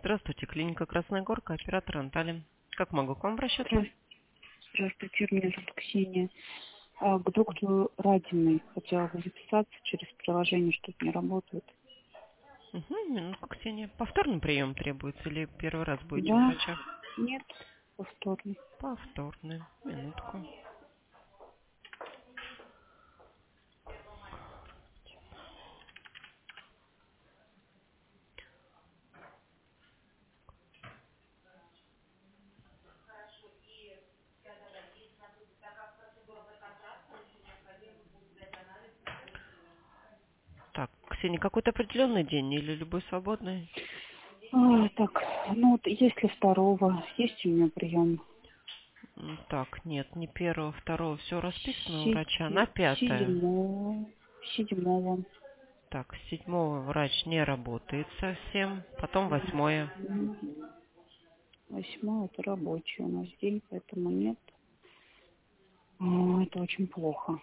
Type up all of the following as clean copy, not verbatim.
Здравствуйте, клиника Красная Горка, оператор Анталия. Как могу к вам обращаться? Здравствуйте, меня зовут Ксения. К доктору Радиной хотела бы записаться через приложение, что-то не работает. Минутку, Ксения. Повторный прием требуется или первый раз будете у Да, врача? нет, повторный. Повторный. Минутку. Так, Ксения, какой-то определенный день или любой свободный? Так, ну вот если второго, есть у меня прием? Так, нет, не первого, второго. Все расписано у врача. На 5. Седьмого, седьмого. Так, 7 врач не работает совсем. Потом 8. Восьмой это рабочий у нас день, поэтому нет. Это очень плохо.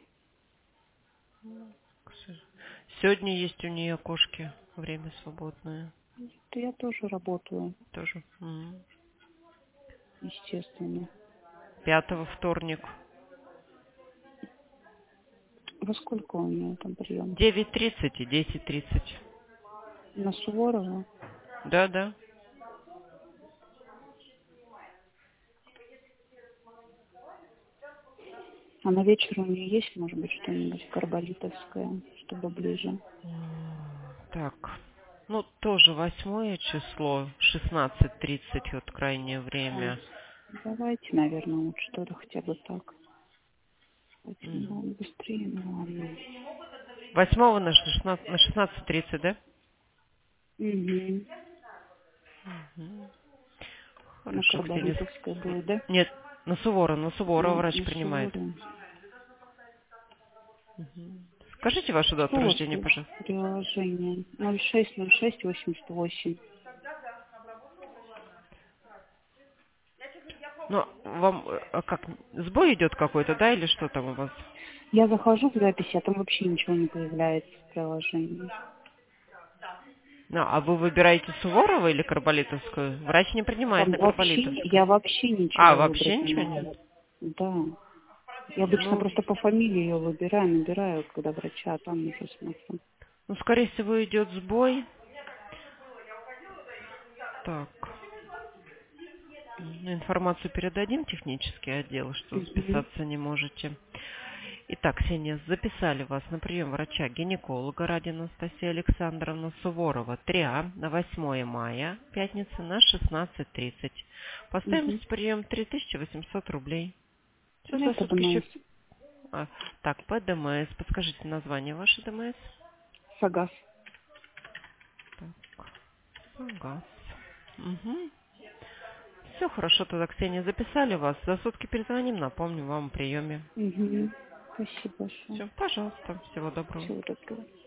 Сегодня есть у нее окошки. Время свободное. Это я тоже работаю, Тоже. естественно. 5 вторник. Во сколько у меня там прием? 9:30 и 10:30. На Суворова? Да. А на вечер у нее есть, может быть, что-нибудь карболитовское, чтобы ближе? Так. Ну, тоже 8 число, 16:30, вот крайнее время. Давайте, наверное, лучше что-то хотя бы так. Мгм. Быстрее, ну ладно. 8 на 16:30, да? Угу. На Хорошо, Ксения. карболитовское будет, да? Нет, на Суворова врач На принимает. Суворова. Скажите вашу дату Что у вас рождения, тут пожалуйста. приложение? 060688. Ну, вам, как, сбой идет какой-то, да, или что там у вас? Я захожу в запись, а там вообще ничего не появляется в приложении. Ну, а вы выбираете Суворова или Карболитовскую? Врач не принимает Там на вообще, Карболитовской. я вообще А, ничего вообще выбрать не ничего могу. нет? Да. Я обычно Ну, просто по фамилии ее выбираю, набираю, когда врача, а там уже смотрю. скорее всего, идет сбой. Так. Информацию передадим в технический отдел, что Мгм. записаться не можете. Итак, Ксения, записали вас на прием врача-гинеколога ради Анастасии Александровны Суворова 3А на 8 мая, пятница, на 16:30. По Мгм. стоимости прием 3800 рублей. Все Ну, за это сутки еще. ДМС. Так, по ДМС. Подскажите название вашей ДМС. Сагаз. Газ. Все хорошо, тогда, Ксения, записали вас. За сутки перезвоним, напомним вам о приеме. Мгм. Спасибо большое. Все, пожалуйста, всего доброго. Всего доброго.